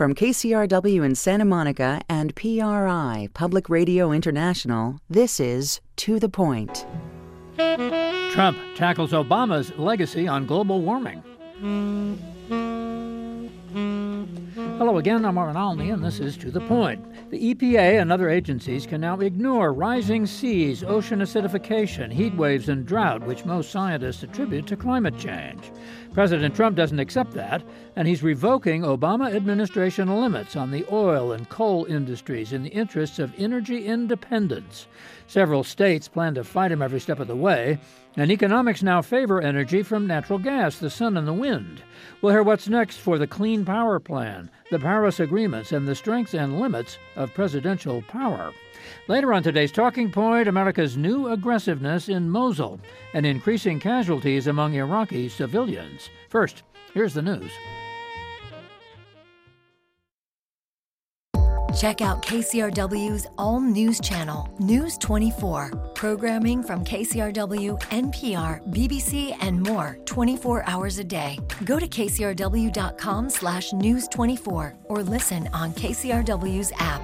From KCRW in Santa Monica and PRI, Public Radio International, this is To the Point. Trump tackles Obama's legacy on global warming. Hello again, I'm Warren Alney, and this is To the Point. The EPA and other agencies can now ignore rising seas, ocean acidification, heat waves, and drought, which most scientists attribute to climate change. President Trump doesn't accept that, and he's revoking Obama administration limits on the oil and coal industries in the interests of energy independence. Several states plan to fight him every step of the way, and economics now favor energy from natural gas, the sun, and the wind. We'll hear what's next for the Clean Power Plan, the Paris Agreements, and the strengths and limits of presidential power. Later on today's Talking Point, America's new aggressiveness in Mosul and increasing casualties among Iraqi civilians. First, here's the news. Check out KCRW's all-news channel, News 24. Programming from KCRW, NPR, BBC, and more 24 hours a day. Go to kcrw.com/news24 or listen on KCRW's app.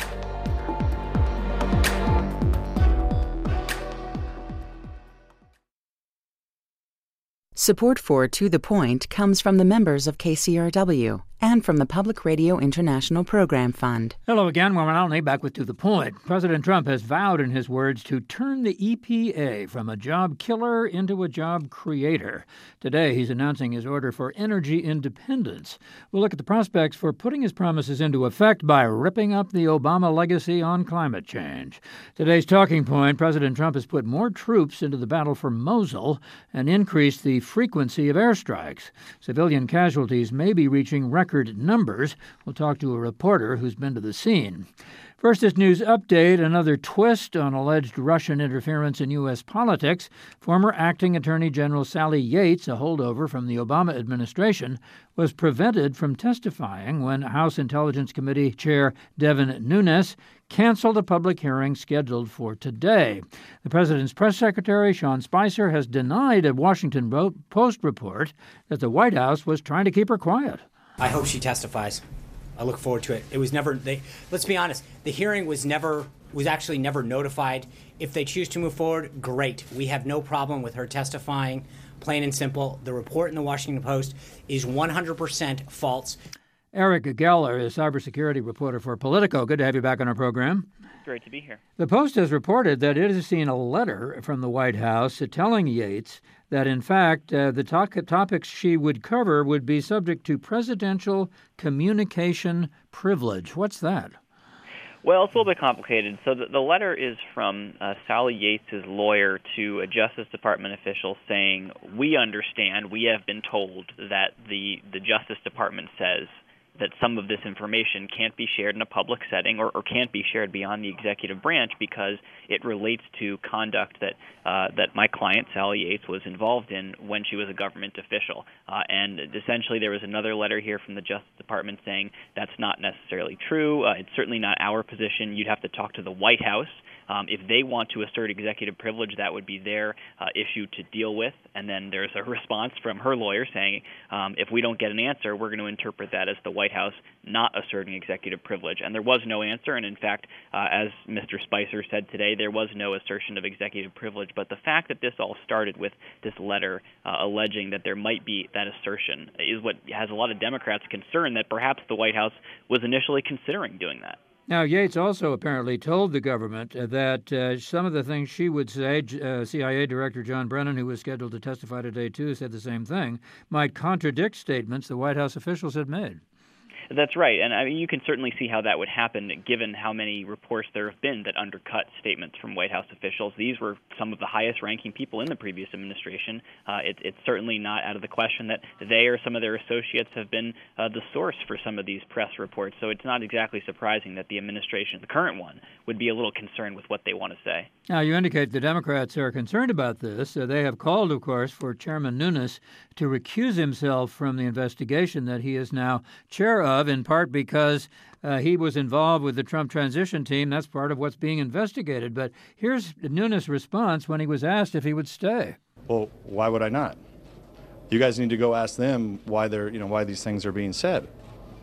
Support for To the Point comes from the members of KCRW and from the Public Radio International Program Fund. Hello again, Warren Alney, back with To the Point. President Trump has vowed, in his words, to turn the EPA from a job killer into a job creator. Today, he's announcing his order for energy independence. We'll look at the prospects for putting his promises into effect by ripping up the Obama legacy on climate change. Today's Talking Point, President Trump has put more troops into the battle for Mosul and increased the frequency of airstrikes. Civilian casualties may be reaching record numbers. We'll talk to a reporter who's been to the scene. First, this news update, another twist on alleged Russian interference in U.S. politics. Former Acting Attorney General Sally Yates, a holdover from the Obama administration, was prevented from testifying when House Intelligence Committee Chair Devin Nunes canceled a public hearing scheduled for today. The president's press secretary, Sean Spicer, has denied a Washington Post report that the White House was trying to keep her quiet. I hope she testifies. I look forward to it. It was never, let's be honest, the hearing was actually never notified. If they choose to move forward, great. We have no problem with her testifying, plain and simple. The report in the Washington Post is 100% false. Eric Geller is cybersecurity reporter for Politico. Good to have you back on our program. Great to be here. The Post has reported that it has seen a letter from the White House telling Yates that, in fact, the topics she would cover would be subject to presidential communication privilege. What's that? Well, it's a little bit complicated. So the letter is from Sally Yates' lawyer to a Justice Department official saying, we understand, we have been told that the Justice Department says that some of this information can't be shared in a public setting or can't be shared beyond the executive branch because it relates to conduct that my client, Sally Yates, was involved in when she was a government official. And essentially there was another letter here from the Justice Department saying that's not necessarily true. It's certainly not our position. You'd have to talk to the White House. If they want to assert executive privilege, that would be their issue to deal with. And then there's a response from her lawyer saying, if we don't get an answer, we're going to interpret that as the White House not asserting executive privilege. And there was no answer. And in fact, as Mr. Spicer said today, there was no assertion of executive privilege. But the fact that this all started with this letter alleging that there might be that assertion is what has a lot of Democrats concerned that perhaps the White House was initially considering doing that. Now, Yates also apparently told the government that some of the things she would say, CIA Director John Brennan, who was scheduled to testify today too, said the same thing, might contradict statements the White House officials had made. That's right, and I mean, you can certainly see how that would happen given how many reports there have been that undercut statements from White House officials. These were some of the highest-ranking people in the previous administration. It's certainly not out of the question that they or some of their associates have been the source for some of these press reports, so it's not exactly surprising that the administration, the current one, would be a little concerned with what they want to say. Now, you indicate the Democrats are concerned about this. They have called, of course, for Chairman Nunes to recuse himself from the investigation that he is now chair of, in part because he was involved with the Trump transition team. That's part of what's being investigated. But here's Nunes' response when he was asked if he would stay. Well, why would I not? You guys need to go ask them why these things are being said.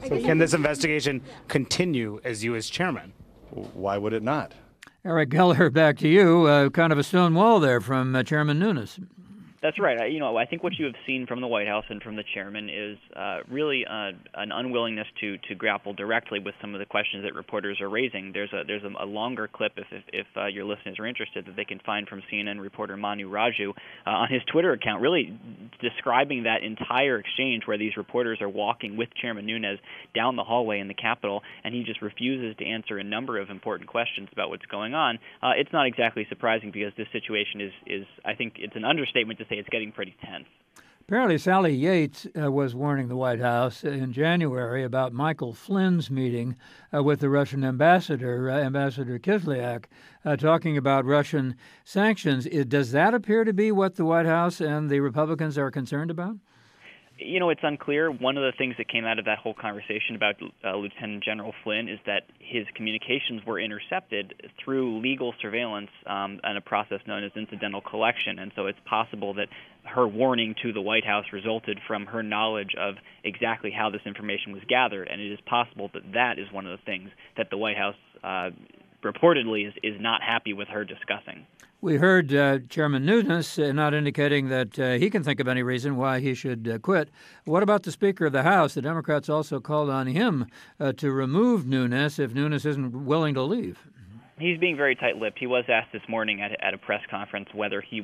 So can this investigation continue as you as chairman? Why would it not? Eric Geller, back to you. Kind of a stone wall there from Chairman Nunes. That's right. I think what you have seen from the White House and from the chairman is really an unwillingness to grapple directly with some of the questions that reporters are raising. There's a longer clip, if your listeners are interested, that they can find from CNN reporter Manu Raju on his Twitter account, really describing that entire exchange where these reporters are walking with Chairman Nunes down the hallway in the Capitol, and he just refuses to answer a number of important questions about what's going on. It's not exactly surprising because this situation is I think it's an understatement to say it's getting pretty tense. Apparently, Sally Yates was warning the White House in January about Michael Flynn's meeting with the Russian ambassador, Ambassador Kislyak, talking about Russian sanctions. Does that appear to be what the White House and the Republicans are concerned about? It's unclear. One of the things that came out of that whole conversation about Lieutenant General Flynn is that his communications were intercepted through legal surveillance and a process known as incidental collection. And so it's possible that her warning to the White House resulted from her knowledge of exactly how this information was gathered. And it is possible that that is one of the things that the White House reportedly is not happy with her discussing. We heard Chairman Nunes not indicating that he can think of any reason why he should quit. What about the Speaker of the House? The Democrats also called on him to remove Nunes if Nunes isn't willing to leave. He's being very tight-lipped. He was asked this morning at a press conference whether he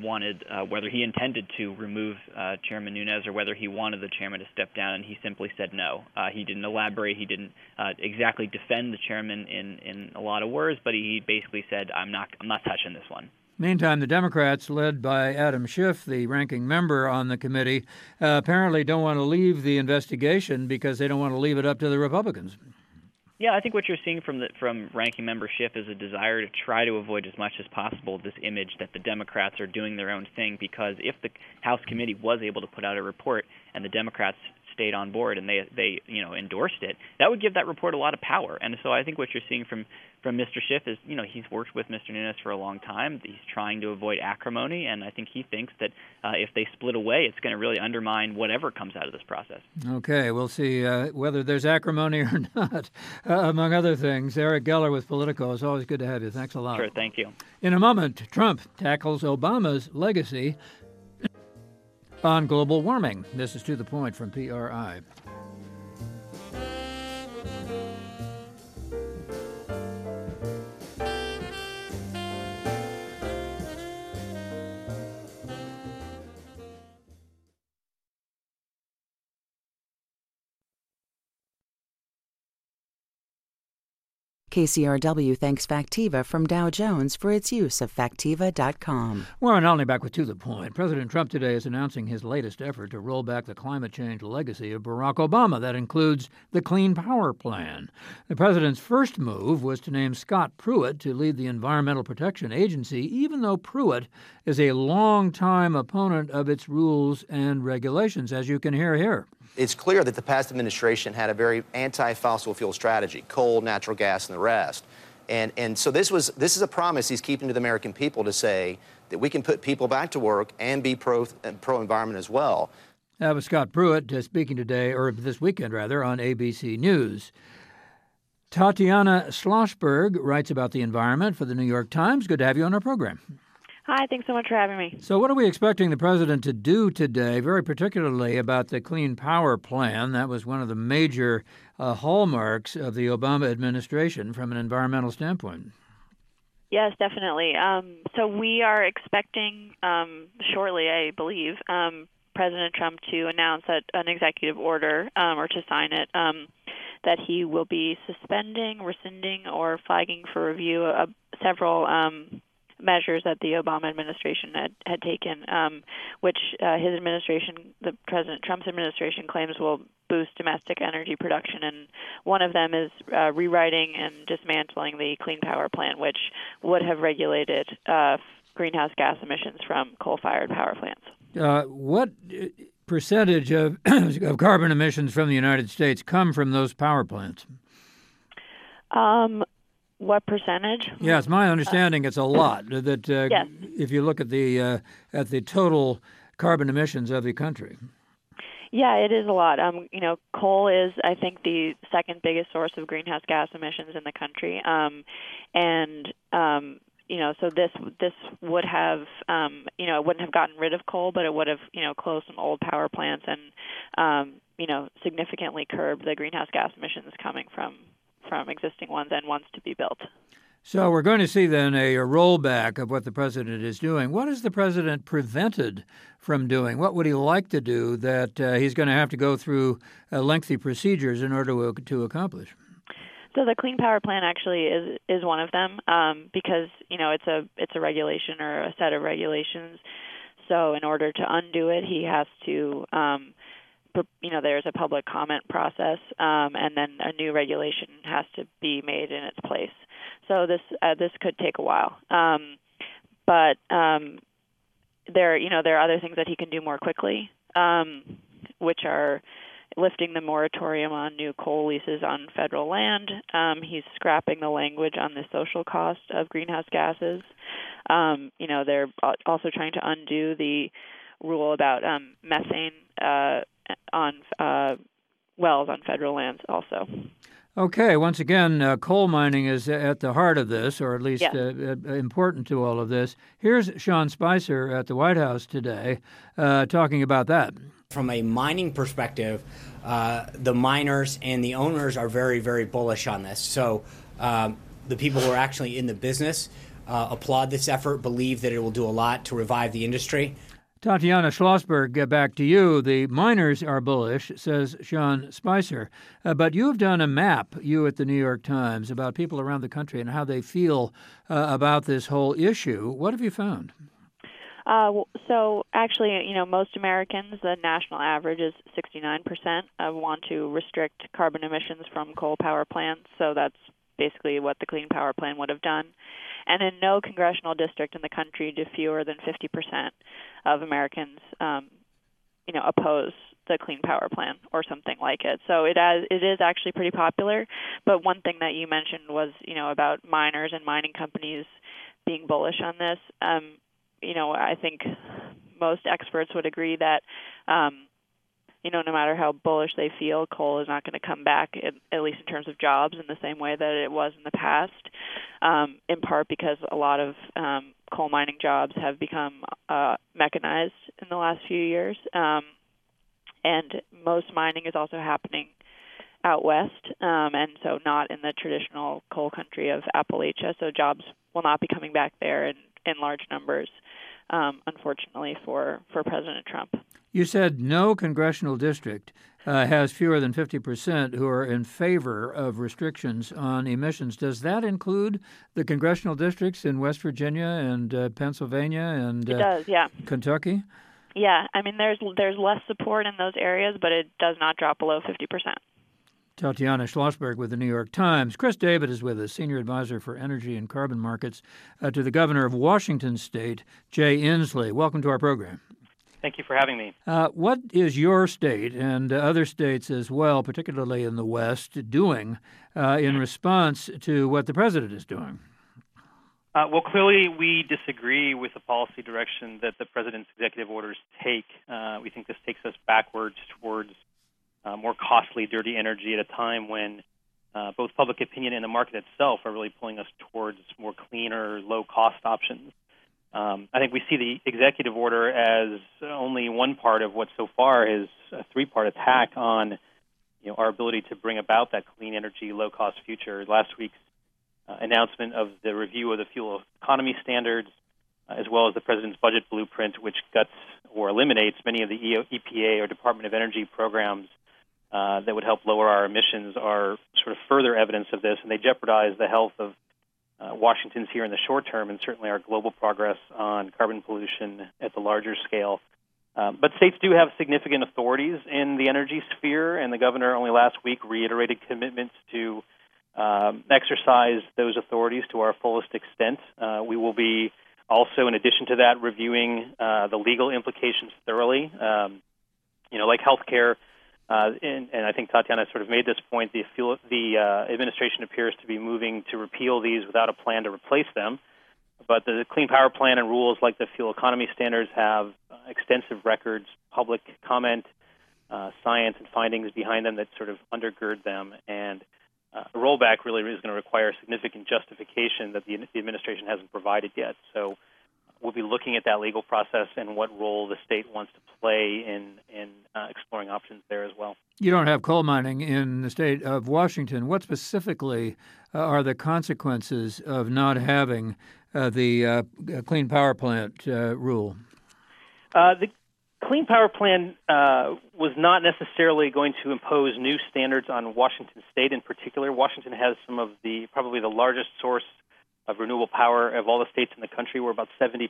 intended to remove Chairman Nunes or whether he wanted the chairman to step down, and he simply said no. He didn't elaborate. He didn't exactly defend the chairman in a lot of words, but he basically said, "I'm not touching this one." Meantime, the Democrats, led by Adam Schiff, the ranking member on the committee, apparently don't want to leave the investigation because they don't want to leave it up to the Republicans. Yeah, I think what you're seeing from ranking member Schiff is a desire to try to avoid as much as possible this image that the Democrats are doing their own thing, because if the House committee was able to put out a report and the Democrats stayed on board and they endorsed it, that would give that report a lot of power. And so I think what you're seeing from Mr. Schiff is, he's worked with Mr. Nunes for a long time. He's trying to avoid acrimony, and I think he thinks that if they split away, it's going to really undermine whatever comes out of this process. Okay, we'll see whether there's acrimony or not, among other things. Eric Geller with Politico. It's always good to have you. Thanks a lot. Sure, thank you. In a moment, Trump tackles Obama's legacy on global warming. This is To the Point from PRI. KCRW thanks Factiva from Dow Jones for its use of Factiva.com. Warren Olney back with To the Point. President Trump today is announcing his latest effort to roll back the climate change legacy of Barack Obama. That includes the Clean Power Plan. The president's first move was to name Scott Pruitt to lead the Environmental Protection Agency, even though Pruitt is a longtime opponent of its rules and regulations, as you can hear here. It's clear that the past administration had a very anti-fossil fuel strategy, coal, natural gas, and the rest. And so this is a promise he's keeping to the American people to say that we can put people back to work and be pro-environment as well. That was Scott Pruitt speaking today, or this weekend rather, on ABC News. Tatiana Schlossberg writes about the environment for the New York Times. Good to have you on our program. Hi, thanks so much for having me. So what are we expecting the president to do today, very particularly about the Clean Power Plan? That was one of the major hallmarks of the Obama administration from an environmental standpoint. Yes, definitely. So we are expecting shortly, I believe, President Trump to announce an executive order or to sign it that he will be suspending, rescinding, or flagging for review several measures that the Obama administration had taken, which his administration, the President Trump's administration, claims will boost domestic energy production. And one of them is rewriting and dismantling the Clean Power Plan, which would have regulated greenhouse gas emissions from coal-fired power plants. What percentage of carbon emissions from the United States come from those power plants? What percentage? Yes, my understanding it's a lot. That yes. If you look at the total carbon emissions of the country. Yeah, it is a lot. Coal is, I think, the second biggest source of greenhouse gas emissions in the country, so this would have, it wouldn't have gotten rid of coal, but it would have, closed some old power plants and, significantly curbed the greenhouse gas emissions coming from existing ones and ones to be built. So we're going to see then a rollback of what the president is doing. What is the president prevented from doing? What would he like to do that he's going to have to go through lengthy procedures in order to accomplish? So the Clean Power Plan actually is one of them because it's a regulation or a set of regulations. So in order to undo it, he has to there's a public comment process and then a new regulation has to be made in its place. So this could take a while, but there are other things that he can do more quickly, which are lifting the moratorium on new coal leases on federal land. He's scrapping the language on the social cost of greenhouse gases. They're also trying to undo the rule about methane on wells on federal lands also. Okay, once again, coal mining is at the heart of this, or at least important to all of this. Here's Sean Spicer at the White House today talking about that. From a mining perspective, the miners and the owners are very, very bullish on this. So the people who are actually in the business applaud this effort, believe that it will do a lot to revive the industry. Tatiana Schlossberg, back to you. The miners are bullish, says Sean Spicer. But you've done a map, you at the New York Times, about people around the country and how they feel about this whole issue. What have you found? So actually, most Americans, the national average is 69% want to restrict carbon emissions from coal power plants. So that's basically what the Clean Power Plan would have done. And in no congressional district in the country do fewer than 50% of Americans, oppose the Clean Power Plan or something like it. So it is actually pretty popular. But one thing that you mentioned was, about miners and mining companies being bullish on this. I think most experts would agree that, no matter how bullish they feel, coal is not going to come back, at least in terms of jobs, in the same way that it was in the past, in part because a lot of coal mining jobs have become mechanized in the last few years. And most mining is also happening out west, and so not in the traditional coal country of Appalachia. So jobs will not be coming back there in large numbers, unfortunately, for President Trump. You said no congressional district has fewer than 50% who are in favor of restrictions on emissions. Does that include the congressional districts in West Virginia and Pennsylvania and it does, yeah. Kentucky? Yeah, I mean, there's less support in those areas, but it does not drop below 50%. Tatiana Schlossberg with the New York Times. Chris David is with us, Senior Advisor for Energy and Carbon Markets to the Governor of Washington State, Jay Inslee. Welcome to our program. Thank you for having me. What is your state and other states as well, particularly in the West, doing in response to what the president is doing? Well, clearly we disagree with the policy direction that the president's executive orders take. We think this takes us backwards towards more costly, dirty energy at a time when both public opinion and the market itself are really pulling us towards more cleaner, low-cost options. I think we see the executive order as only one part of what so far is a three-part attack on our ability to bring about that clean energy, low-cost future. Last week's announcement of the review of the fuel economy standards, as well as the president's budget blueprint, which guts or eliminates many of the EPA or Department of Energy programs that would help lower our emissions, are sort of further evidence of this, and they jeopardize the health of Washington's here in the short term, and certainly our global progress on carbon pollution at the larger scale. But states do have significant authorities in the energy sphere, and the governor only last week reiterated commitments to exercise those authorities to our fullest extent. We will be also, in addition to that, reviewing the legal implications thoroughly. Like healthcare, and I think Tatiana sort of made this point, the administration appears to be moving to repeal these without a plan to replace them. But the Clean Power Plan and rules like the fuel economy standards have extensive records, public comment, science and findings behind them that sort of undergird them. And a rollback really is going to require significant justification that the administration hasn't provided yet. So we'll be looking at that legal process and what role the state wants to play in exploring options there as well. You don't have coal mining in the state of Washington. What specifically are the consequences of not having the Clean Power Plant rule? The Clean Power Plan was not necessarily going to impose new standards on Washington State in particular. Washington has some of probably the largest source of renewable power of all the states in the country. We're about 70%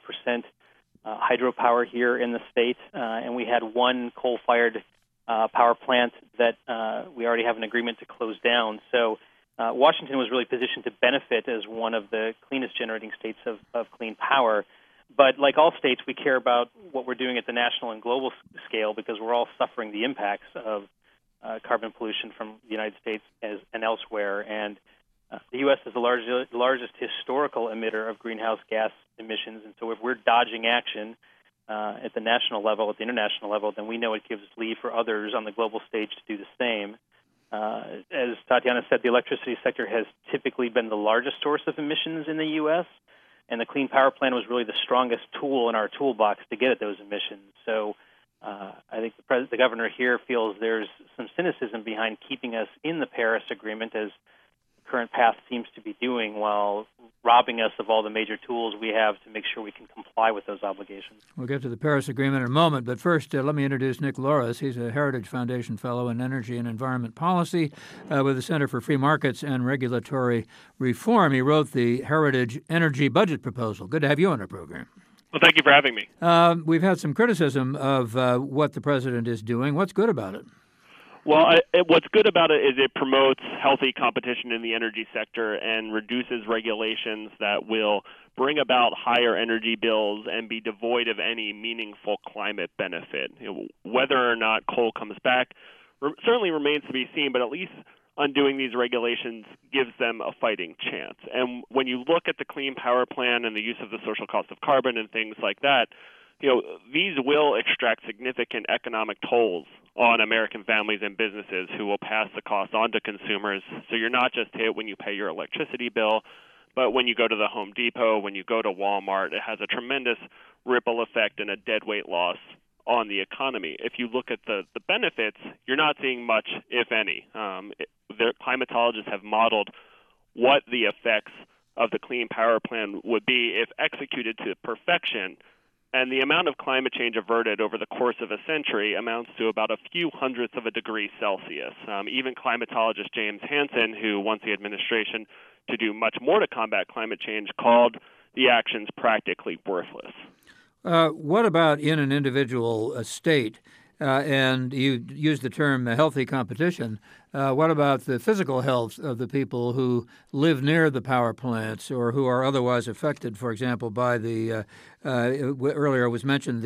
hydropower here in the state, and we had one coal-fired power plant that we already have an agreement to close down. So Washington was really positioned to benefit as one of the cleanest generating states of clean power. But like all states, we care about what we're doing at the national and global scale because we're all suffering the impacts of carbon pollution from the United States and elsewhere. And the U.S. is the largest historical emitter of greenhouse gas emissions. And so if we're dodging action at the national level, at the international level, then we know it gives leave for others on the global stage to do the same. As Tatiana said, the electricity sector has typically been the largest source of emissions in the U.S., and the Clean Power Plan was really the strongest tool in our toolbox to get at those emissions. So I think the governor here feels there's some cynicism behind keeping us in the Paris Agreement, as the current path seems to be doing, while robbing us of all the major tools we have to make sure we can comply with those obligations. We'll get to the Paris Agreement in a moment, but first let me introduce Nick Loris. He's a Heritage Foundation Fellow in Energy and Environment Policy with the Center for Free Markets and Regulatory Reform. He wrote the Heritage Energy Budget Proposal. Good to have you on our program. Well, thank you for having me. We've had some criticism of what the president is doing. What's good about it? Well, what's good about it is it promotes healthy competition in the energy sector and reduces regulations that will bring about higher energy bills and be devoid of any meaningful climate benefit. Whether or not coal comes back certainly remains to be seen, but at least undoing these regulations gives them a fighting chance. And when you look at the Clean Power Plan and the use of the social cost of carbon and things like that, these will extract significant economic tolls on American families and businesses who will pass the cost on to consumers. So you're not just hit when you pay your electricity bill, but when you go to the Home Depot, when you go to Walmart, it has a tremendous ripple effect and a deadweight loss on the economy. If you look at the benefits, you're not seeing much, if any. The climatologists have modeled what the effects of the Clean Power Plan would be if executed to perfection. And the amount of climate change averted over the course of a century amounts to about a few hundredths of a degree Celsius. Even climatologist James Hansen, who wants the administration to do much more to combat climate change, called the actions practically worthless. What about in an individual state? And you used the term healthy competition. What about the physical health of the people who live near the power plants or who are otherwise affected, for example, by the earlier was mentioned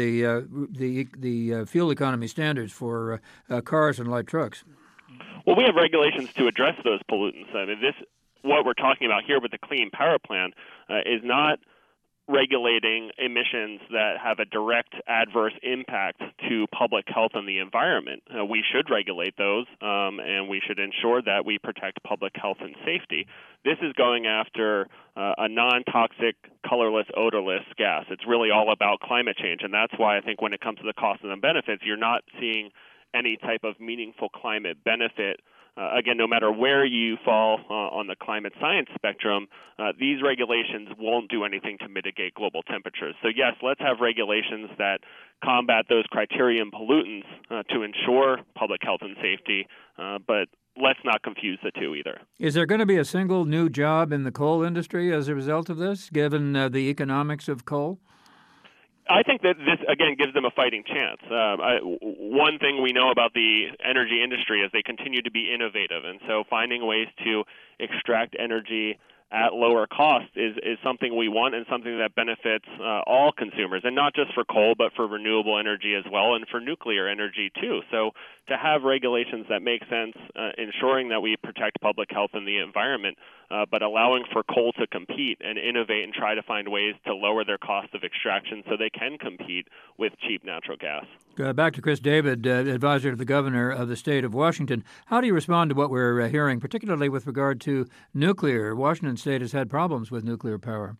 the fuel economy standards for cars and light trucks? Well, we have regulations to address those pollutants. I mean, what we're talking about here with the Clean Power Plan is not regulating emissions that have a direct adverse impact to public health and the environment. We should regulate those, and we should ensure that we protect public health and safety. This is going after a non-toxic, colorless, odorless gas. It's really all about climate change, and that's why I think when it comes to the cost and the benefits, you're not seeing any type of meaningful climate benefit. Again, no matter where you fall on the climate science spectrum, these regulations won't do anything to mitigate global temperatures. So yes, let's have regulations that combat those criterion pollutants to ensure public health and safety, but let's not confuse the two either. Is there going to be a single new job in the coal industry as a result of this, given the economics of coal? I think that this, again, gives them a fighting chance. One thing we know about the energy industry is they continue to be innovative, and so finding ways to extract energy at lower cost is something we want and something that benefits all consumers, and not just for coal, but for renewable energy as well, and for nuclear energy too. So to have regulations that make sense, ensuring that we protect public health and the environment, but allowing for coal to compete and innovate and try to find ways to lower their cost of extraction so they can compete with cheap natural gas. Back to Chris David, advisor to the governor of the state of Washington. How do you respond to what we're hearing, particularly with regard to nuclear? Washington state has had problems with nuclear power.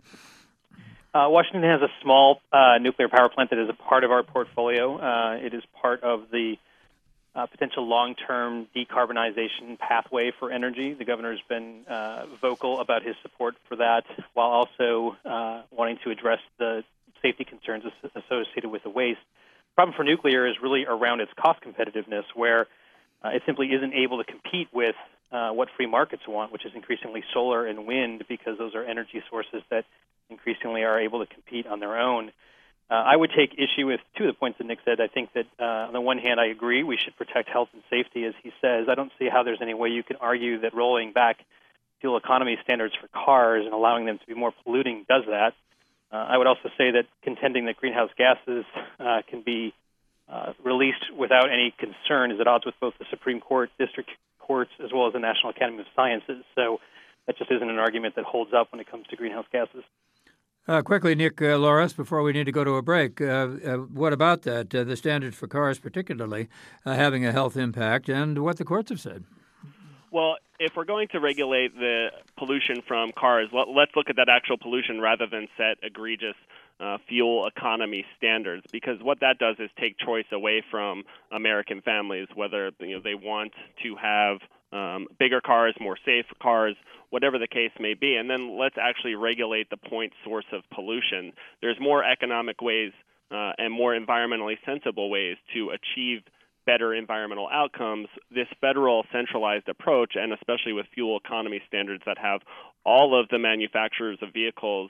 Washington has a small nuclear power plant that is a part of our portfolio. It is part of the potential long-term decarbonization pathway for energy. The governor's been vocal about his support for that, while also wanting to address the safety concerns associated with the waste. The problem for nuclear is really around its cost competitiveness, where it simply isn't able to compete with what free markets want, which is increasingly solar and wind, because those are energy sources that increasingly are able to compete on their own. I would take issue with two of the points that Nick said. I think that on the one hand, I agree we should protect health and safety, as he says. I don't see how there's any way you can argue that rolling back fuel economy standards for cars and allowing them to be more polluting does that. I would also say that contending that greenhouse gases can be released without any concern is at odds with both the Supreme Court, district courts, as well as the National Academy of Sciences. So that just isn't an argument that holds up when it comes to greenhouse gases. Quickly, Nick Loris, before we need to go to a break, what about that, the standards for cars particularly having a health impact, and what the courts have said? Well, if we're going to regulate the pollution from cars, let's look at that actual pollution rather than set egregious fuel economy standards, because what that does is take choice away from American families, whether they want to have bigger cars, more safe cars, whatever the case may be. And then let's actually regulate the point source of pollution. There's more economic ways and more environmentally sensible ways to achieve better environmental outcomes. This federal centralized approach, and especially with fuel economy standards that have all of the manufacturers of vehicles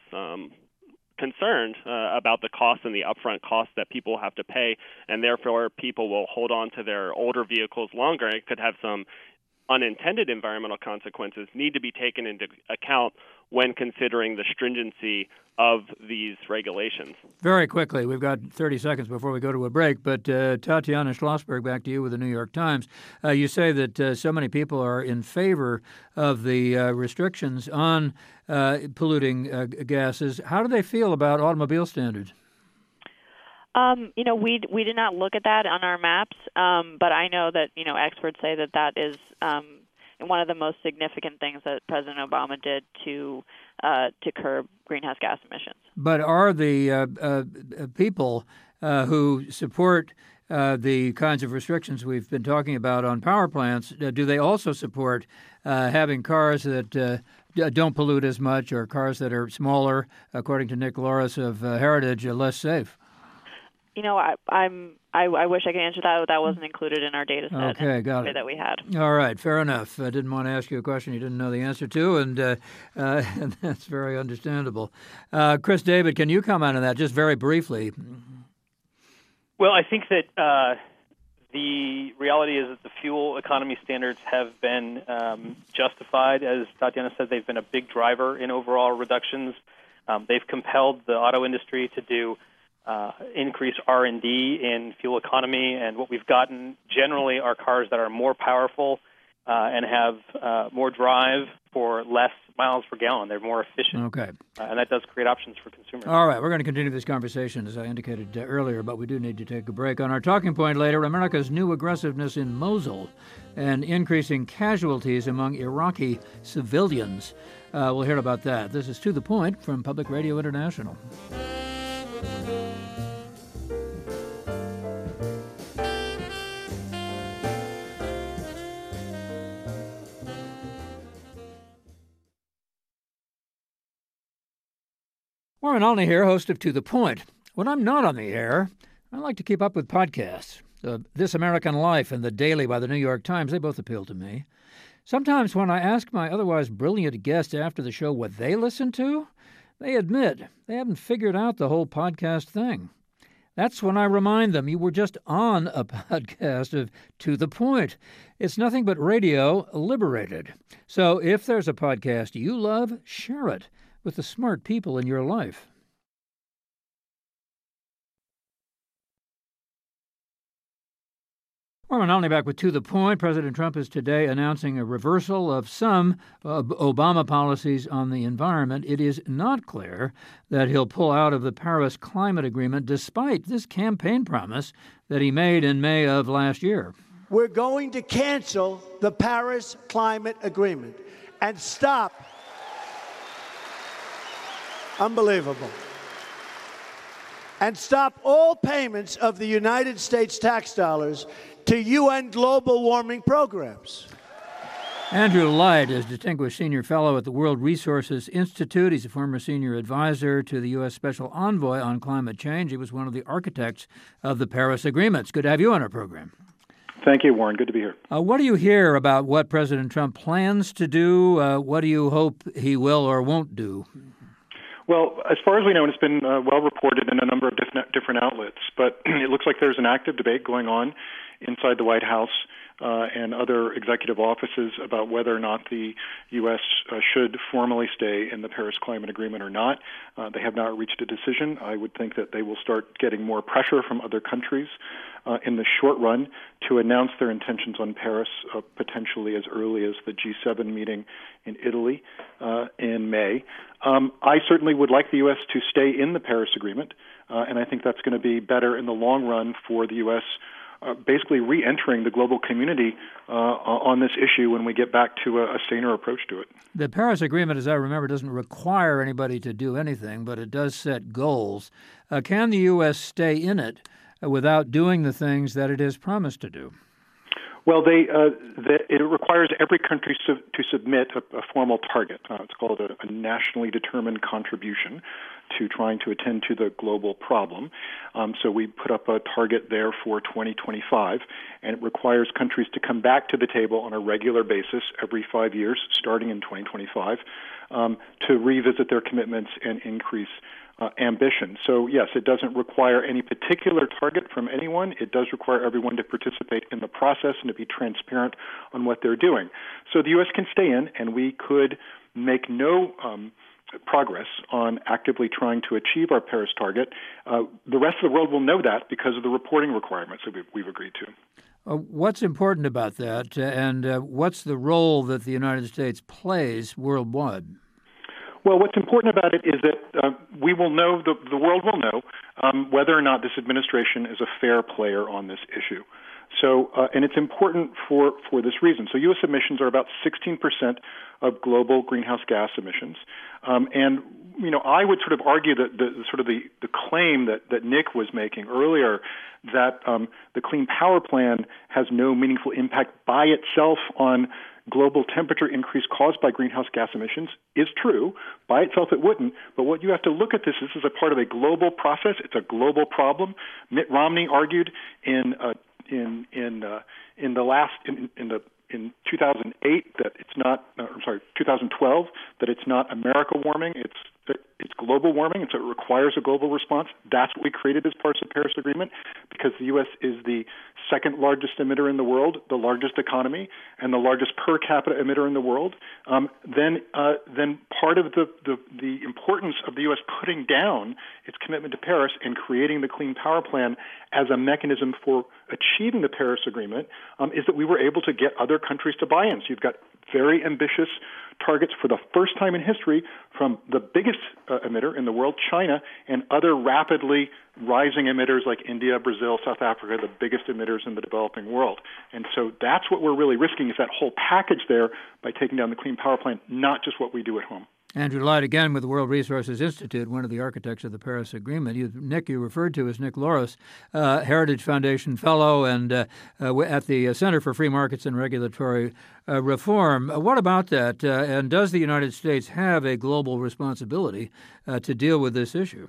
concerned about the cost and the upfront costs that people have to pay, and therefore people will hold on to their older vehicles longer. It could have some unintended environmental consequences, need to be taken into account when considering the stringency of these regulations. Very quickly, we've got 30 seconds before we go to a break, but Tatiana Schlossberg, back to you with the New York Times. You say that so many people are in favor of the restrictions on polluting gases. How do they feel about automobile standards? We did not look at that on our maps, but I know that, experts say that is one of the most significant things that President Obama did to curb greenhouse gas emissions. But are the people who support the kinds of restrictions we've been talking about on power plants, do they also support having cars that don't pollute as much, or cars that are smaller, according to Nick Loris of Heritage, less safe? I wish I could answer that. That wasn't included in our data set. Okay, got it. That we had. All right, fair enough. I didn't want to ask you a question you didn't know the answer to, and that's very understandable. Chris David, can you comment on that just very briefly? Well, I think that the reality is that the fuel economy standards have been justified. As Tatiana said, they've been a big driver in overall reductions. They've compelled the auto industry to do increase R&D in fuel economy, and what we've gotten generally are cars that are more powerful and have more drive for less miles per gallon. They're more efficient. Okay. And that does create options for consumers. All right, we're going to continue this conversation, as I indicated earlier, but we do need to take a break. On our talking point later, America's new aggressiveness in Mosul and increasing casualties among Iraqi civilians. We'll hear about that. This is To the Point from Public Radio International. Warren Olney here, host of To the Point. When I'm not on the air, I like to keep up with podcasts. This American Life and The Daily by the New York Times, they both appeal to me. Sometimes when I ask my otherwise brilliant guests after the show what they listen to, they admit they haven't figured out the whole podcast thing. That's when I remind them you were just on a podcast of To the Point. It's nothing but radio liberated. So if there's a podcast you love, share it with the smart people in your life. Norman Olney back with To the Point. President Trump is today announcing a reversal of some Obama policies on the environment. It is not clear that he'll pull out of the Paris Climate Agreement, despite this campaign promise that he made in May of last year. We're going to cancel the Paris Climate Agreement and stop. Unbelievable. And stop all payments of the United States tax dollars to UN global warming programs. Andrew Light is Distinguished Senior Fellow at the World Resources Institute. He's a former senior advisor to the U.S. Special Envoy on Climate Change. He was one of the architects of the Paris Agreement. It's good to have you on our program. Thank you, Warren. Good to be here. What do you hear about what President Trump plans to do? What do you hope he will or won't do? Well, as far as we know, and it's been well reported in a number of different outlets, but it looks like there's an active debate going on inside the White House and other executive offices about whether or not the U.S. Should formally stay in the Paris Climate Agreement or not. They have not reached a decision. I would think that they will start getting more pressure from other countries in the short run to announce their intentions on Paris potentially as early as the G7 meeting in Italy in May. I certainly would like the U.S. to stay in the Paris Agreement, and I think that's going to be better in the long run for the U.S. Basically re-entering the global community on this issue when we get back to a saner approach to it. The Paris Agreement, as I remember, doesn't require anybody to do anything, but it does set goals. Can the U.S. stay in it without doing the things that it has promised to do? Well, it requires every country to submit a formal target. It's called a nationally determined contribution to trying to attend to the global problem. So we put up a target there for 2025, and it requires countries to come back to the table on a regular basis every 5 years, starting in 2025, to revisit their commitments and increase ambition. So, yes, it doesn't require any particular target from anyone. It does require everyone to participate in the process and to be transparent on what they're doing. So the U.S. can stay in, and we could make no progress on actively trying to achieve our Paris target. The rest of the world will know that because of the reporting requirements that we've agreed to. What's important about that, and what's the role that the United States plays worldwide? Well, what's important about it is that we will know, the world will know, whether or not this administration is a fair player on this issue. So, and it's important for this reason. So U.S. emissions are about 16% of global greenhouse gas emissions. And, you know, I would sort of argue that the claim that Nick was making earlier, that the Clean Power Plan has no meaningful impact by itself on global temperature increase caused by greenhouse gas emissions, is true. By itself, it wouldn't. But what you have to look at this is a part of a global process. It's a global problem. Mitt Romney argued in 2008 that it's not. 2012 that it's not America warming. It's global warming, and so it requires a global response. That's what we created as part of the Paris Agreement, because the U.S. is the second largest emitter in the world, the largest economy, and the largest per capita emitter in the world. Then part of the importance of the U.S. putting down its commitment to Paris and creating the Clean Power Plan as a mechanism for achieving the Paris Agreement is that we were able to get other countries to buy in. So you've got very ambitious targets for the first time in history from the biggest emitter in the world, China, and other rapidly rising emitters like India, Brazil, South Africa, the biggest emitters in the developing world. And so that's what we're really risking, is that whole package there by taking down the Clean Power Plan, not just what we do at home. Andrew Light, again, with the World Resources Institute, one of the architects of the Paris Agreement. You referred to as Nick Loris, Heritage Foundation Fellow and at the Center for Free Markets and Regulatory Reform. What about that? And does the United States have a global responsibility to deal with this issue?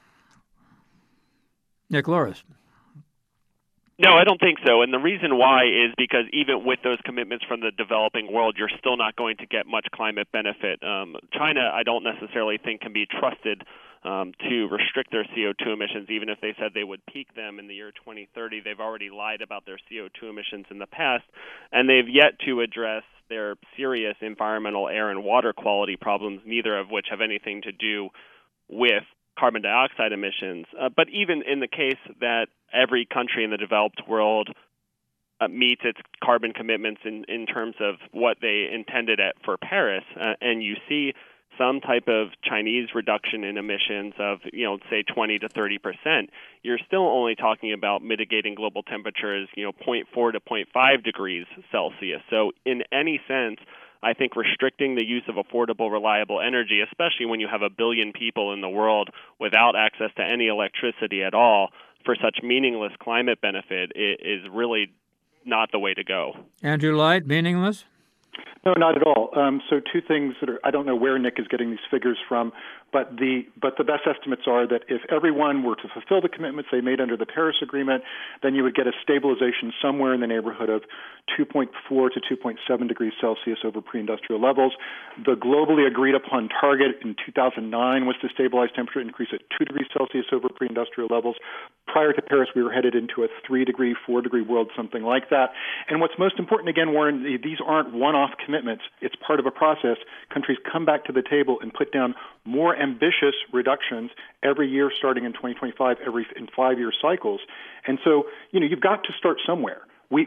Nick Loris. No, I don't think so. And the reason why is because even with those commitments from the developing world, you're still not going to get much climate benefit. China, I don't necessarily think can be trusted to restrict their CO2 emissions, even if they said they would peak them in the year 2030. They've already lied about their CO2 emissions in the past, and they've yet to address their serious environmental air and water quality problems, neither of which have anything to do with carbon dioxide emissions. But even in the case that every country in the developed world meets its carbon commitments in terms of what they intended for Paris, and you see some type of Chinese reduction in emissions of, say 20 to 30%, you're still only talking about mitigating global temperatures, 0.4 to 0.5 degrees Celsius. So in any sense, I think restricting the use of affordable, reliable energy, especially when you have 1 billion people in the world without access to any electricity at all, for such meaningless climate benefit is really not the way to go. Andrew Light, meaningless? No, not at all. So two things I don't know where Nick is getting these figures from, but the best estimates are that if everyone were to fulfill the commitments they made under the Paris Agreement, then you would get a stabilization somewhere in the neighborhood of 2.4 to 2.7 degrees Celsius over pre-industrial levels. The globally agreed upon target in 2009 was to stabilize temperature increase at 2 degrees Celsius over pre-industrial levels. Prior to Paris, we were headed into a 3-degree, 4-degree world, something like that. And what's most important, again, Warren, these aren't one-off commitments. It's part of a process. Countries come back to the table and put down more ambitious reductions every year starting in 2025, in 5-year cycles. And so, you've got to start somewhere.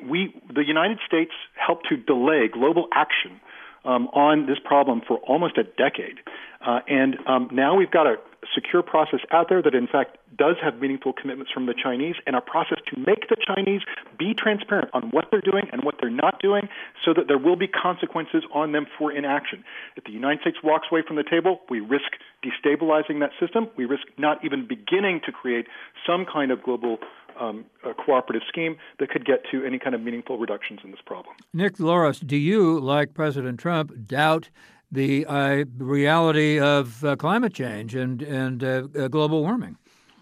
The United States helped to delay global action on this problem for almost a decade. And now we've got a secure process out there that, in fact, does have meaningful commitments from the Chinese, and a process to make the Chinese be transparent on what they're doing and what they're not doing so that there will be consequences on them for inaction. If the United States walks away from the table, we risk destabilizing that system. We risk not even beginning to create some kind of global cooperative scheme that could get to any kind of meaningful reductions in this problem. Nick Loris, do you, like President Trump, doubt the reality of climate change and global warming?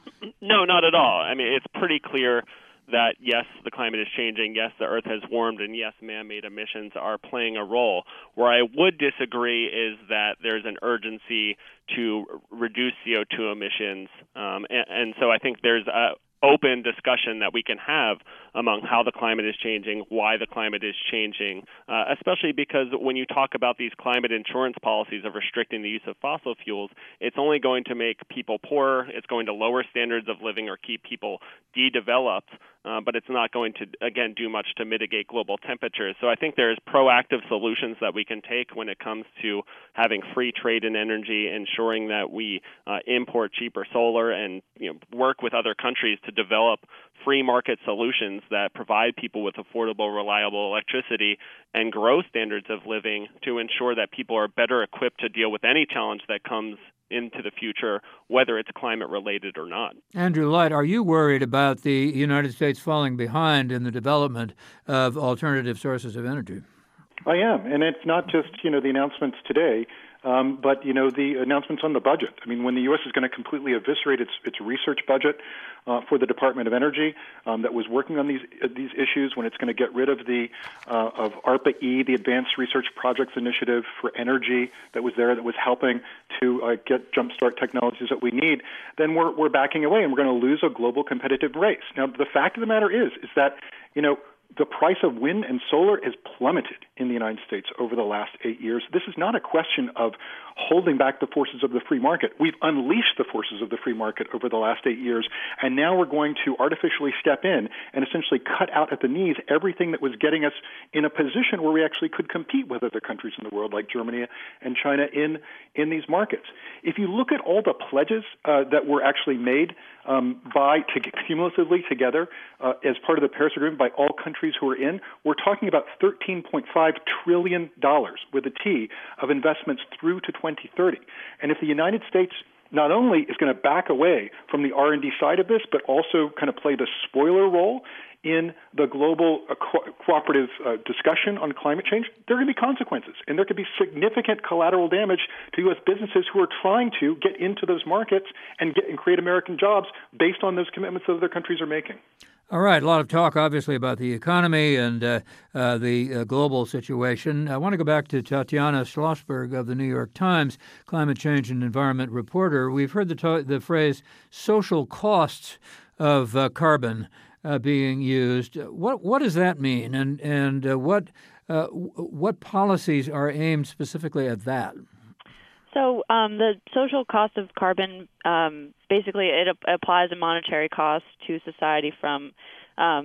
No, not at all. I mean, it's pretty clear that, yes, the climate is changing, yes, the Earth has warmed, and yes, man-made emissions are playing a role. Where I would disagree is that there's an urgency to reduce CO2 emissions. And so I think there's a open discussion that we can have among how the climate is changing, why the climate is changing, especially because when you talk about these climate insurance policies of restricting the use of fossil fuels, it's only going to make people poorer, it's going to lower standards of living or keep people de-developed, but it's not going to, again, do much to mitigate global temperatures. So I think there's proactive solutions that we can take when it comes to having free trade in energy, ensuring that we import cheaper solar and work with other countries to develop free market solutions that provide people with affordable, reliable electricity and grow standards of living to ensure that people are better equipped to deal with any challenge that comes into the future, whether it's climate related or not. Andrew Light, are you worried about the United States falling behind in the development of alternative sources of energy? I am, and it's not just, the announcements today. But, the announcements on the budget. I mean, when the U.S. is going to completely eviscerate its research budget for the Department of Energy that was working on these issues, when it's going to get rid of of ARPA-E, the Advanced Research Projects Initiative for Energy that was there, that was helping to get jumpstart technologies that we need, then we're backing away and we're going to lose a global competitive race. Now, the fact of the matter is that, the price of wind and solar has plummeted in the United States over the last 8 years. This is not a question of holding back the forces of the free market. We've unleashed the forces of the free market over the last 8 years, and now we're going to artificially step in and essentially cut out at the knees everything that was getting us in a position where we actually could compete with other countries in the world like Germany and China in these markets. If you look at all the pledges that were actually made cumulatively together as part of the Paris Agreement by all countries who are in, we're talking about $13.5 trillion with a T of investments through to 2030. And if the United States not only is going to back away from the R&D side of this, but also kind of play the spoiler role in the global cooperative discussion on climate change, there are going to be consequences. And there could be significant collateral damage to U.S. businesses who are trying to get into those markets and create American jobs based on those commitments that other countries are making. All right, a lot of talk, obviously, about the economy and the global situation. I want to go back to Tatiana Schlossberg of the New York Times, climate change and environment reporter. We've heard the phrase social costs of carbon being used. What does that mean, and what policies are aimed specifically at that? So the social cost of carbon, basically it applies a monetary cost to society from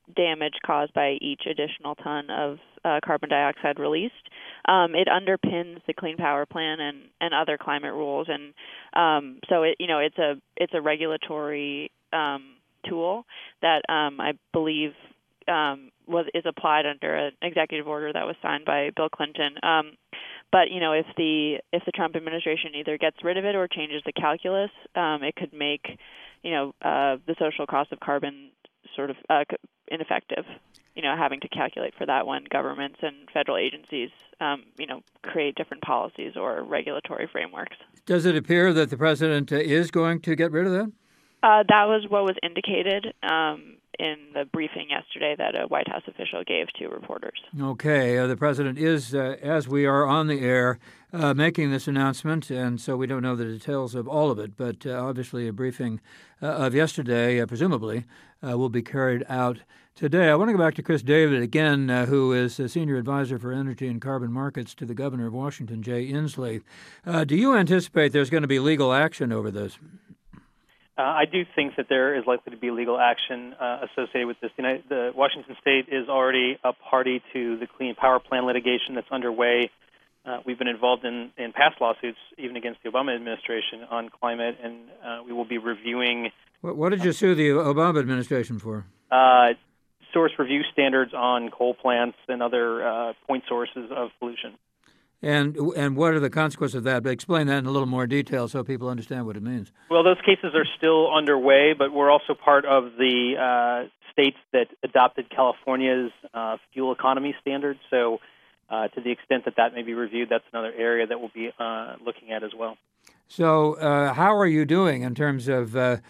damage caused by each additional ton of carbon dioxide released. It underpins the Clean Power Plan and other climate rules, and so it's a regulatory tool that I believe is applied under an executive order that was signed by Bill Clinton. But if the Trump administration either gets rid of it or changes the calculus, it could make the social cost of carbon sort of ineffective. Having to calculate for that when governments and federal agencies, create different policies or regulatory frameworks. Does it appear that the president is going to get rid of that? That was what was indicated in the briefing yesterday that a White House official gave to reporters. Okay. The president is, as we are on the air, making this announcement, and so we don't know the details of all of it, but obviously a briefing of yesterday, presumably, will be carried out today. I want to go back to Chris David again, who is a senior advisor for energy and carbon markets to the governor of Washington, Jay Inslee. Do you anticipate there's going to be legal action over this? I do think that there is likely to be legal action associated with this. The Washington State is already a party to the Clean Power Plan litigation that's underway. We've been involved in past lawsuits, even against the Obama administration, on climate, and we will be reviewing. What did you sue the Obama administration for? Source review standards on coal plants and other point sources of pollution. And what are the consequences of that? But explain that in a little more detail so people understand what it means. Well, those cases are still underway, but we're also part of the states that adopted California's fuel economy standards. So to the extent that may be reviewed, that's another area that we'll be looking at as well. So how are you doing in terms of the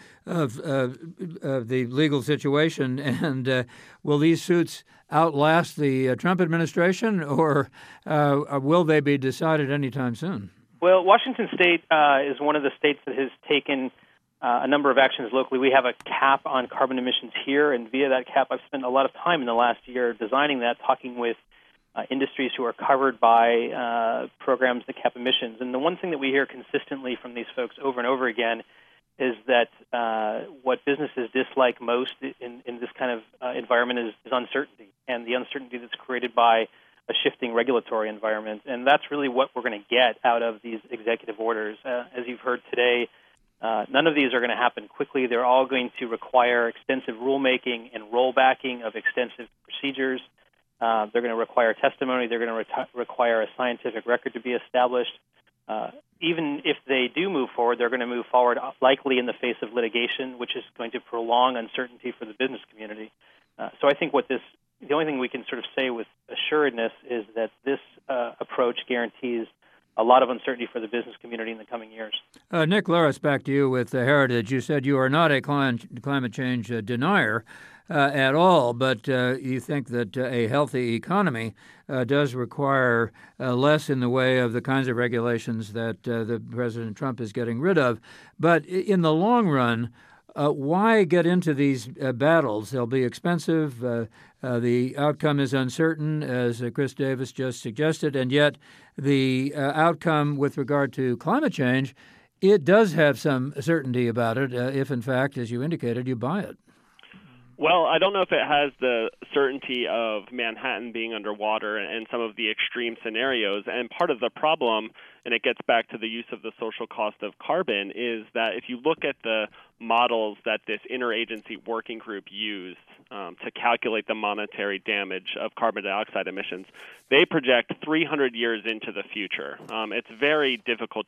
legal situation? And will these suits outlast the Trump administration, or will they be decided anytime soon? Well, Washington State is one of the states that has taken a number of actions locally. We have a cap on carbon emissions here, and via that cap, I've spent a lot of time in the last year designing that, talking with industries who are covered by programs that cap emissions. And the one thing that we hear consistently from these folks over and over again is that what businesses dislike most in this kind of environment is uncertainty, and the uncertainty that's created by a shifting regulatory environment. And that's really what we're going to get out of these executive orders. As you've heard today, none of these are going to happen quickly. They're all going to require extensive rulemaking and rollbacking of extensive procedures. They're going to require testimony. They're going to require a scientific record to be established. Even if they do move forward, they're going to move forward likely in the face of litigation, which is going to prolong uncertainty for the business community. So I think the only thing we can sort of say with assuredness is that this approach guarantees a lot of uncertainty for the business community in the coming years. Nick Laris, back to you with Heritage. You said you are not a climate change denier at all, but you think that a healthy economy does require less in the way of the kinds of regulations that the President Trump is getting rid of. But in the long run, why get into these battles? They'll be expensive. The outcome is uncertain, as Chris Davis just suggested, and yet the outcome with regard to climate change, it does have some certainty about it, if in fact, as you indicated, you buy it. Well, I don't know if it has the certainty of Manhattan being underwater and some of the extreme scenarios. And part of the problem, and it gets back to the use of the social cost of carbon, is that if you look at the models that this interagency working group used to calculate the monetary damage of carbon dioxide emissions, they project 300 years into the future. It's very difficult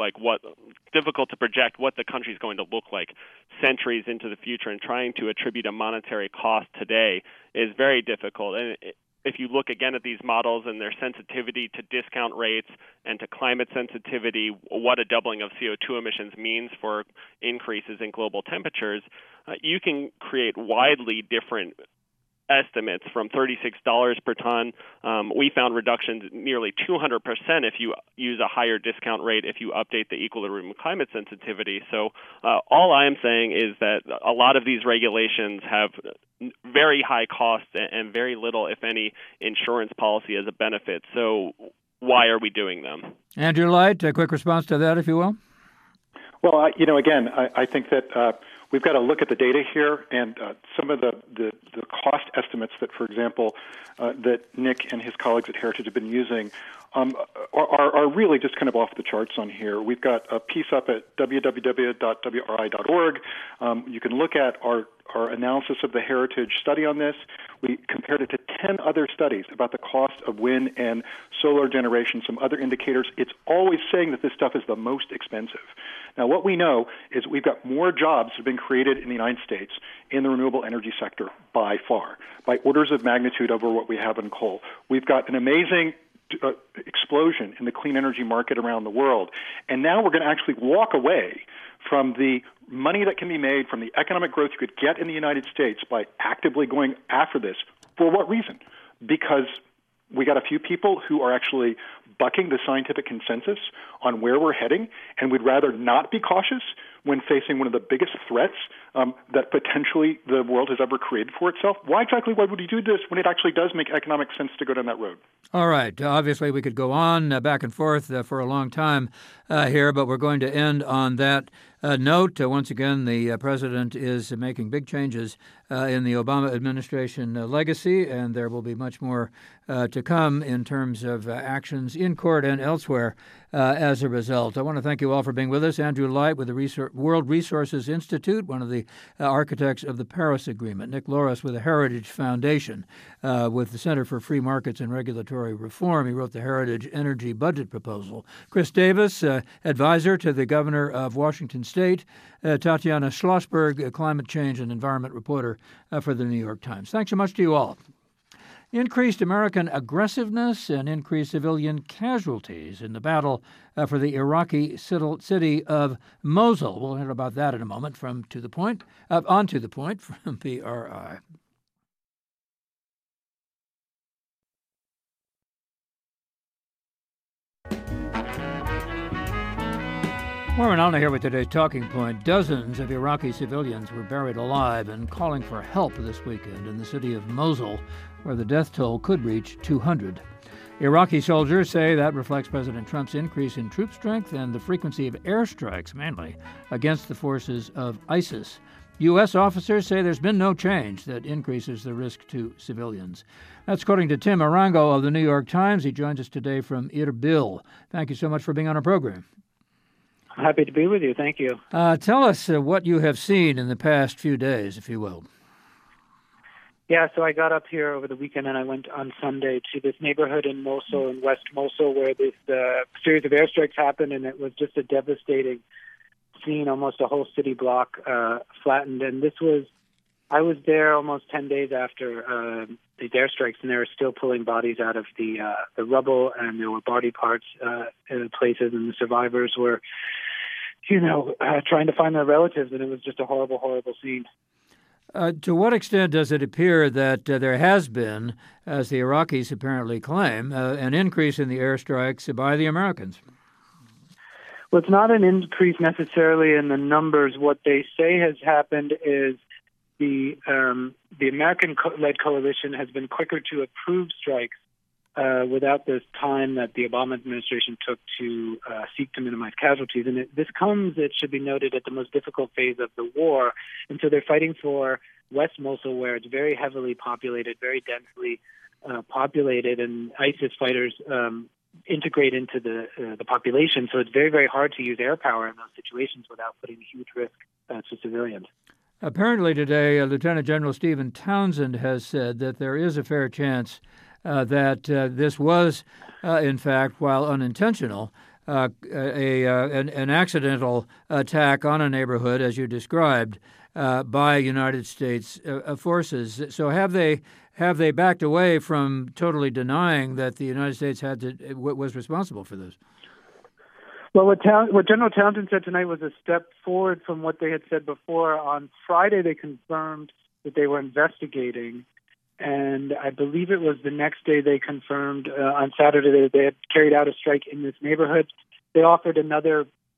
to project what the country is going to look like centuries into the future, and trying to attribute a monetary cost today is very difficult. And if you look again at these models and their sensitivity to discount rates and to climate sensitivity, what a doubling of CO2 emissions means for increases in global temperatures, you can create widely different estimates from $36 per ton. We found reductions nearly 200% if you use a higher discount rate, if you update the equilibrium climate sensitivity. So all I'm saying is that a lot of these regulations have very high costs and very little, if any, insurance policy as a benefit. So why are we doing them? Andrew Light, a quick response to that, if you will. Well, again, I think that we've got to look at the data here, and some of the cost estimates that, for example, that Nick and his colleagues at Heritage have been using are really just kind of off the charts on here. We've got a piece up at www.wri.org. You can look at our analysis of the Heritage study on this. We compared it to 10 other studies about the cost of wind and solar generation, some other indicators. It's always saying that this stuff is the most expensive. Now, what we know is we've got more jobs that have been created in the United States in the renewable energy sector by far, by orders of magnitude over what we have in coal. We've got an amazing explosion in the clean energy market around the world. And now we're going to actually walk away from the money that can be made from the economic growth you could get in the United States by actively going after this. For what reason? Because we got a few people who are actually bucking the scientific consensus on where we're heading, and we'd rather not be cautious when facing one of the biggest threats that potentially the world has ever created for itself. Why exactly would we do this when it actually does make economic sense to go down that road? All right. Obviously, we could go on back and forth for a long time here, but we're going to end on that note. Once again, the president is making big changes in the Obama administration legacy, and there will be much more to come in terms of actions in court and elsewhere as a result. I want to thank you all for being with us. Andrew Light with the World Resources Institute, one of the architects of the Paris Agreement. Nick Loris with the Heritage Foundation with the Center for Free Markets and Regulatory Reform. He wrote the Heritage Energy Budget Proposal. Chris Davis, advisor to the governor of Washington State. Tatiana Schlossberg, climate change and environment reporter for the New York Times. Thanks so much to you all. Increased American aggressiveness and increased civilian casualties in the battle for the Iraqi city of Mosul. We'll hear about that in a moment from To the Point, on To the Point from PRI. Warren Alner here with today's Talking Point. Dozens of Iraqi civilians were buried alive and calling for help this weekend in the city of Mosul, where the death toll could reach 200. Iraqi soldiers say that reflects President Trump's increase in troop strength and the frequency of airstrikes, mainly against the forces of ISIS. U.S. officers say there's been no change that increases the risk to civilians. That's according to Tim Arango of the New York Times. He joins us today from Erbil. Thank you so much for being on our program. Happy to be with you. Thank you. Tell us what you have seen in the past few days, if you will. Yeah, so I got up here over the weekend and I went on Sunday to this neighborhood in Mosul, in West Mosul, where this series of airstrikes happened, and it was just a devastating scene. Almost a whole city block flattened. And I was there almost 10 days after these airstrikes, and they were still pulling bodies out of the rubble, and there were body parts in places, and the survivors were, trying to find their relatives, and it was just a horrible, horrible scene. To what extent does it appear that there has been, as the Iraqis apparently claim, an increase in the airstrikes by the Americans? Well, it's not an increase necessarily in the numbers. What they say has happened is the American-led coalition has been quicker to approve strikes without this time that the Obama administration took to seek to minimize casualties. And this comes, it should be noted, at the most difficult phase of the war. And so they're fighting for West Mosul, where it's very heavily populated, very densely populated, and ISIS fighters integrate into the population. So it's very, very hard to use air power in those situations without putting a huge risk to civilians. Apparently today, Lieutenant General Stephen Townsend has said that there is a fair chance that this was, in fact, while unintentional, an accidental attack on a neighborhood, as you described, by United States forces. So have they backed away from totally denying that the United States was responsible for this? Well, what General Townsend said tonight was a step forward from what they had said before. On Friday, they confirmed that they were investigating, and I believe it was the next day they confirmed on Saturday that they had carried out a strike in this neighborhood. They offered another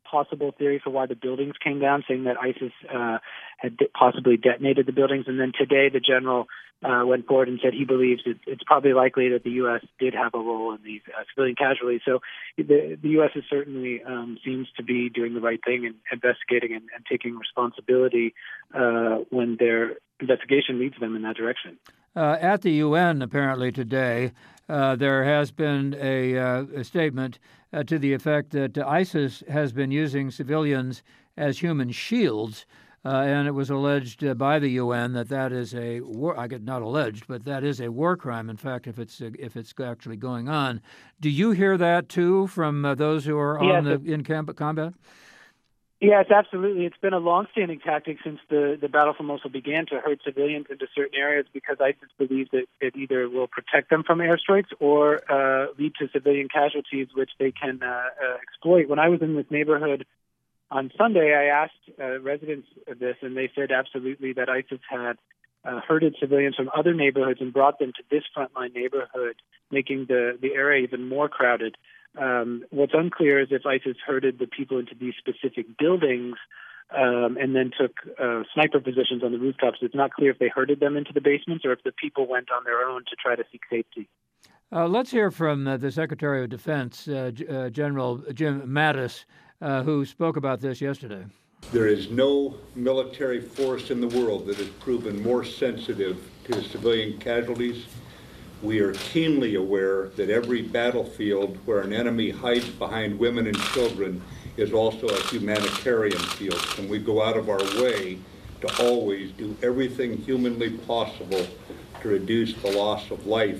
possible theory for why the buildings came down, saying that ISIS had possibly detonated the buildings. And then today the general went forward and said he believes it's probably likely that the U.S. did have a role in these civilian casualties. So the U.S. is certainly seems to be doing the right thing and investigating and taking responsibility when their investigation leads them in that direction. At the UN, apparently today, there has been a statement to the effect that ISIS has been using civilians as human shields, and it was alleged by the UN that is a war. Not alleged, but that is a war crime. In fact, if it's actually going on, do you hear that too from those who are in combat? Yes, absolutely. It's been a long-standing tactic since the battle for Mosul began to herd civilians into certain areas because ISIS believes that it either will protect them from airstrikes or lead to civilian casualties, which they can exploit. When I was in this neighborhood on Sunday, I asked residents of this, and they said absolutely that ISIS had herded civilians from other neighborhoods and brought them to this frontline neighborhood, making the area even more crowded. What's unclear is if ISIS herded the people into these specific buildings and then took sniper positions on the rooftops. It's not clear if they herded them into the basements or if the people went on their own to try to seek safety. Let's hear from the Secretary of Defense, General Jim Mattis, who spoke about this yesterday. There is no military force in the world that has proven more sensitive to civilian casualties. We are keenly aware that every battlefield where an enemy hides behind women and children is also a humanitarian field, and we go out of our way to always do everything humanly possible to reduce the loss of life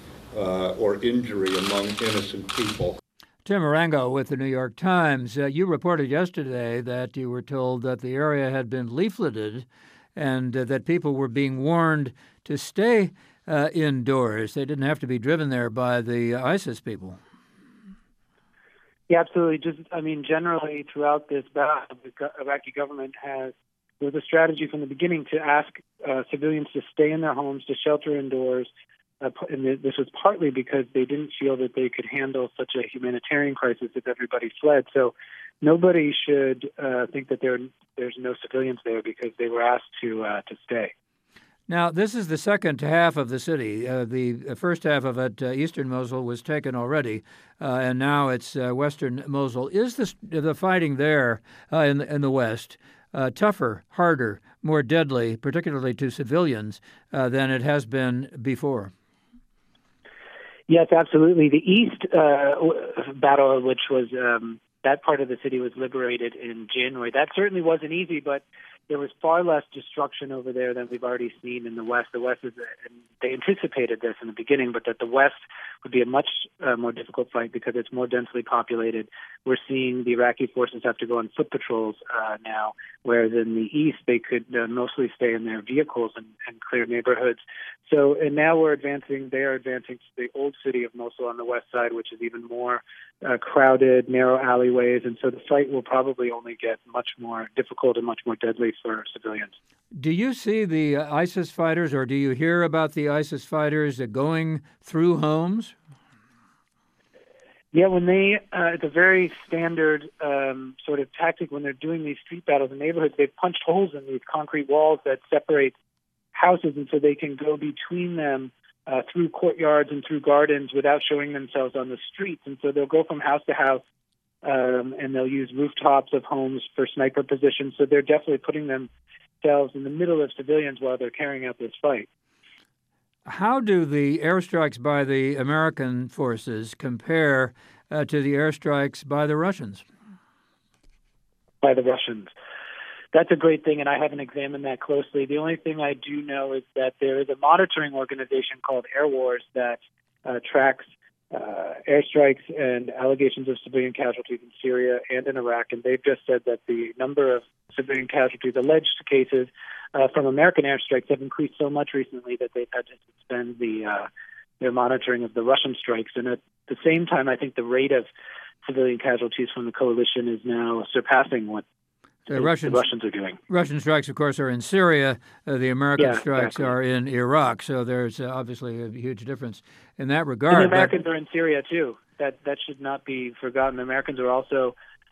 or injury among innocent people. Tim Arango with the New York Times. You reported yesterday that you were told that the area had been leafleted and that people were being warned to stay indoors. They didn't have to be driven there by the ISIS people. Yeah, absolutely. Generally throughout this battle, the Iraqi government there was a strategy from the beginning to ask civilians to stay in their homes, to shelter indoors. And this was partly because they didn't feel that they could handle such a humanitarian crisis if everybody fled. So nobody should think that there's no civilians there because they were asked to stay. Now, this is the second half of the city. The first half of it, eastern Mosul, was taken already, and now it's western Mosul. Is the fighting there in the west tougher, harder, more deadly, particularly to civilians, than it has been before? Yes, absolutely. The east battle, which was that part of the city was liberated in January, that certainly wasn't easy, but there was far less destruction over there than we've already seen in the West. The West they anticipated this in the beginning, but that the West would be a much more difficult fight because it's more densely populated. We're seeing the Iraqi forces have to go on foot patrols now, whereas in the East they could mostly stay in their vehicles and clear neighborhoods. So, and now they are advancing to the old city of Mosul on the west side, which is even more crowded, narrow alleyways, and so the fight will probably only get much more difficult and much more deadly for civilians. Do you see the ISIS fighters, or do you hear about the ISIS fighters going through homes? Yeah, when it's a very standard sort of tactic when they're doing these street battles in neighborhoods. They've punched holes in these concrete walls that separate houses, and so they can go between them through courtyards and through gardens without showing themselves on the streets. And so they'll go from house to house, and they'll use rooftops of homes for sniper positions. So they're definitely putting themselves in the middle of civilians while they're carrying out this fight. How do the airstrikes by the American forces compare to the airstrikes by the Russians? By the Russians. That's a great thing, and I haven't examined that closely. The only thing I do know is that there is a monitoring organization called Air Wars that tracks airstrikes and allegations of civilian casualties in Syria and in Iraq, and they've just said that the number of civilian casualties, alleged cases from American airstrikes, have increased so much recently that they've had to suspend their monitoring of the Russian strikes. And at the same time, I think the rate of civilian casualties from the coalition is now surpassing what the Russians are doing. Russian strikes, of course, are in Syria. The American strikes are in Iraq. So there's obviously a huge difference in that regard. And the Americans are in Syria, too. That should not be forgotten. The Americans are also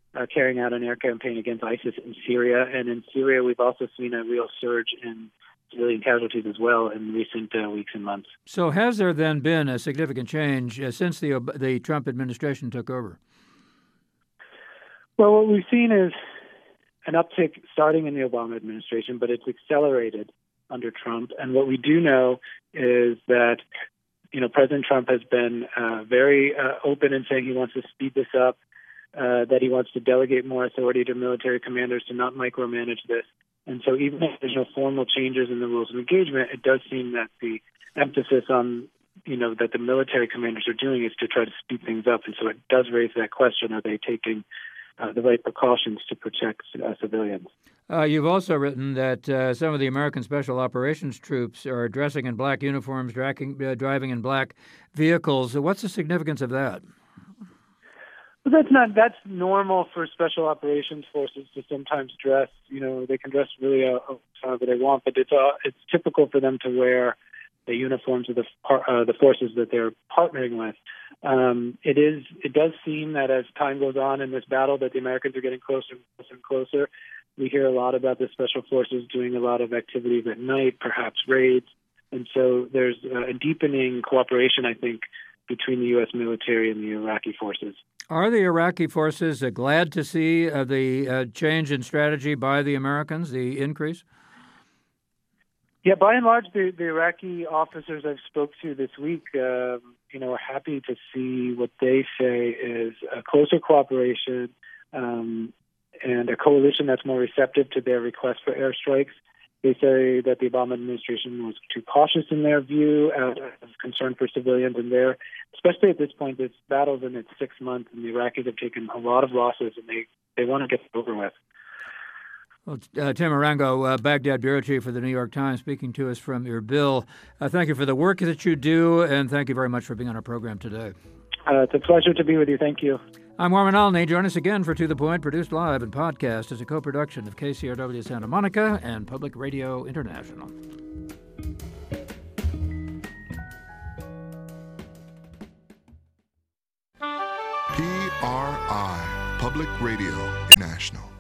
carrying out an air campaign against ISIS in Syria. And in Syria, we've also seen a real surge in civilian casualties as well in recent weeks and months. So has there then been a significant change since the Trump administration took over? Well, what we've seen is an uptick starting in the Obama administration, but it's accelerated under Trump. And what we do know is that, President Trump has been very open in saying he wants to speed this up, that he wants to delegate more authority to military commanders to not micromanage this. And so even if there's no formal changes in the rules of engagement, it does seem that the emphasis on, that the military commanders are doing is to try to speed things up. And so it does raise that question, are they taking the right precautions to protect civilians? You've also written that some of the American Special Operations troops are dressing in black uniforms, driving in black vehicles. What's the significance of that? Well, that's normal for special operations forces to sometimes dress. They can dress really however they want, but it's typical for them to wear the uniforms of the forces that they're partnering with. It does seem that as time goes on in this battle, that the Americans are getting closer and closer. We hear a lot about the special forces doing a lot of activities at night, perhaps raids, and so there's a deepening cooperation, I think, between the U.S. military and the Iraqi forces. Are the Iraqi forces glad to see the change in strategy by the Americans, the increase? Yeah, by and large, the Iraqi officers I've spoke to this week, are happy to see what they say is a closer cooperation and a coalition that's more receptive to their request for airstrikes. They say that the Obama administration was too cautious in their view, out of concern for civilians, and especially at this point, this battle's in its 6th month, and the Iraqis have taken a lot of losses, and they want to get it over with. Well, Tim Arango, Baghdad bureau chief for the New York Times, speaking to us from Erbil. Thank you for the work that you do, and thank you very much for being on our program today. It's a pleasure to be with you. Thank you. I'm Warren Alney. Join us again for To The Point, produced live and podcast as a co-production of KCRW Santa Monica and Public Radio International. PRI, Public Radio International.